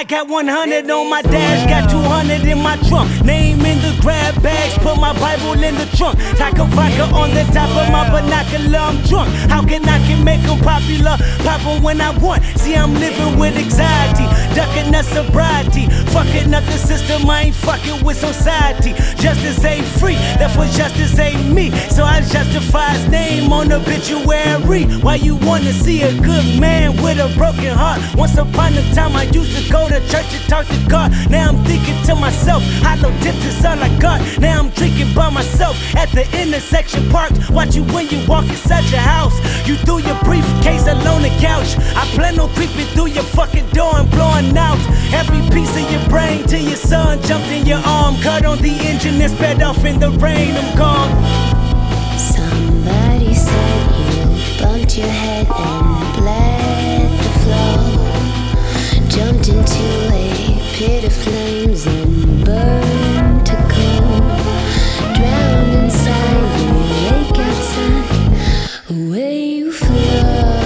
got 100 on my dash, got 200 in my trunk. Name in the grab bags, put my Bible in the trunk. Taco vodka on the top of my binocular, I'm drunk. How can I make them popular? Pop 'em when I want. See, I'm living with anxiety, ducking the sobriety, fucking up the system. I ain't fucking with society. Justice ain't free, therefore justice ain't me. So I justify his name on the obituary. Why you wanna see a good man with a broken heart? Once upon a time I used to go to church and talk to God. Now I'm thinking to myself, hollow tips is all I got. Now I'm drinking by myself at the intersection parked. Watch you when you walk inside your house. You threw your briefcase alone the couch. I plan on creeping through your fucking door and blowing out every piece of your brain till your son jumped in your arm. Cut on the engine and sped off in the rain. I'm gone. Somebody said you bumped your head and bled the flow. Jumped into a pit of flames and burned to cold. Drowned inside the lake outside, away you flow.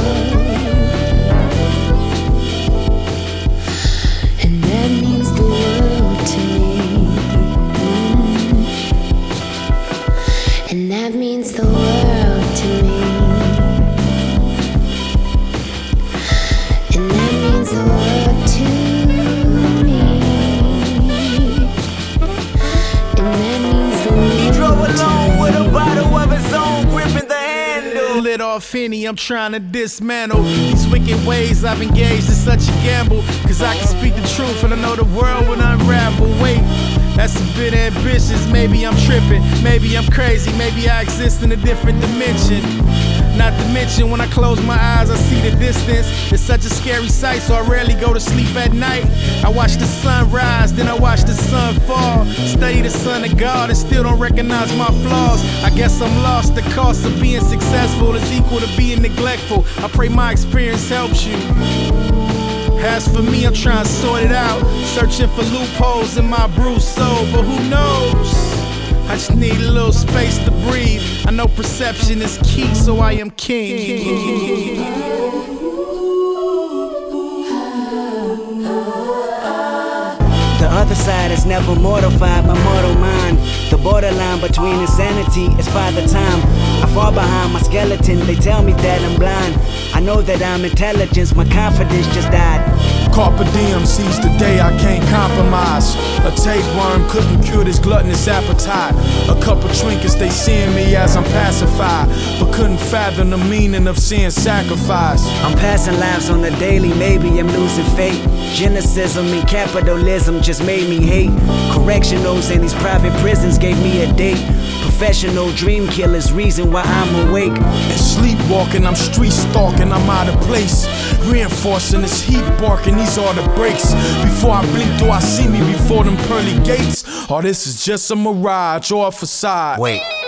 And that means the world to me. And that means the world to me. And that means the world to me. And that means the world. He drove along with a bottle of his own, gripping the handle. Lit off Henny, I'm trying to dismantle these wicked ways I've engaged in such a gamble. Cause I can speak the truth and I know the world will unravel. Wait, that's a bit ambitious, maybe I'm tripping, maybe I'm crazy, maybe I exist in a different dimension. Not to mention when I close my eyes I see the distance. It's such a scary sight, so I rarely go to sleep at night. I watch the sun rise, then I watch the sun fall. Study the son of God and still don't recognize my flaws. I guess I'm lost, the cost of being successful is equal to being neglectful. I pray my experience helps you. As for me, I'm trying to sort it out, searching for loopholes in my bruised soul, but who knows? I just need a little space to breathe. I know perception is key, so I am king. The other side is never mortified by mortal mind. The borderline between insanity is Father Time. I fall behind my skeleton, they tell me that I'm blind. I know that I'm intelligence, my confidence just died. Carpe diem seize the day I can't compromise. A tapeworm couldn't cure this gluttonous appetite. A couple trinkets, they seeing me as I'm pacified, but couldn't fathom the meaning of seeing sacrifice. I'm passing lives on the daily, maybe I'm losing faith. Genocidim and capitalism just made me hate. Correctionals in these private prisons gave me a date. Professional dream killers, reason why I'm awake. And sleepwalking, I'm street stalking, I'm out of place. Reinforcing this heat barking, these are the breaks. Before I blink, do I see me before them pearly gates? Or this is just a mirage or a facade? Wait.